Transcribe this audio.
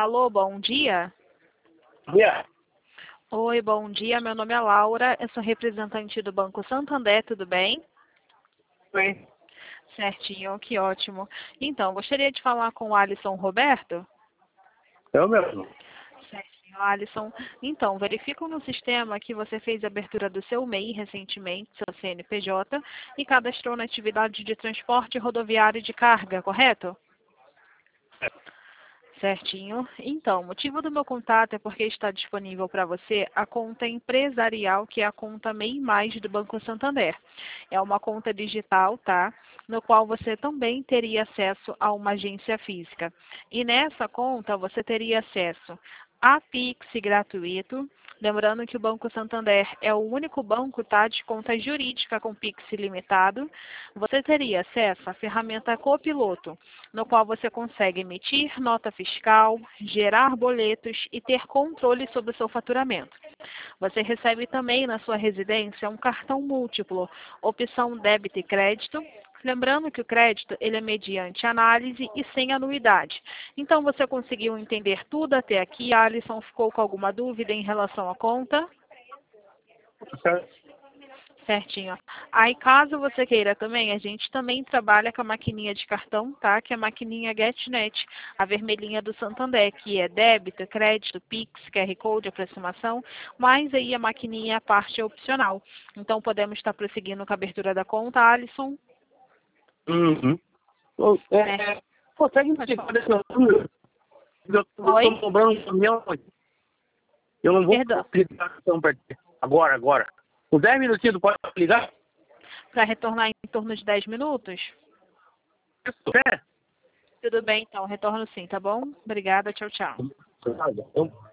Alô, bom dia. Yeah. Oi, bom dia. Meu nome é Laura, eu sou representante do Banco Santander, tudo bem? Bem, Certinho, que ótimo. Então, gostaria de falar com o Alisson Roberto? eu mesmo. Certinho, Alisson. Então, verifico no sistema que você fez a abertura do seu MEI recentemente, seu CNPJ, e cadastrou na atividade de transporte rodoviário de carga, correto? Certinho. Então, o motivo do meu contato é porque está disponível para você a conta empresarial, que é a conta MEI Mais do Banco Santander. É uma conta digital, tá? No qual você também teria acesso a uma agência física. E nessa conta você teria acesso a Pix gratuito. Lembrando que o Banco Santander é o único banco, tá, de conta jurídica com Pix ilimitado. Você teria acesso à ferramenta Copiloto, no qual você consegue emitir nota fiscal, gerar boletos e ter controle sobre o seu faturamento. Você recebe também na sua residência um cartão múltiplo, opção débito e crédito. Lembrando que o crédito ele é mediante análise e sem anuidade. Então, você conseguiu entender tudo até aqui? A Alisson ficou com alguma dúvida em relação à conta? Certo? Certinho. Aí, caso você queira também, a gente também trabalha com a maquininha de cartão, tá? Que é a maquininha GetNet, a vermelhinha do Santander, que é débito, crédito, Pix, QR Code, aproximação, mas aí a maquininha, a parte é opcional. Então, podemos estar prosseguindo com a abertura da conta, Alisson? Uhum. Consegue me ligar desse meu número? Eu estou Oi? cobrando um caminhão. Eu não vou Perdão. ligar para agora. Com 10 minutinhos, pode ligar? Para retornar em torno de 10 minutos? Isso. É. Tudo bem, então, retorno sim, tá bom? Obrigada, tchau, tchau. Nada.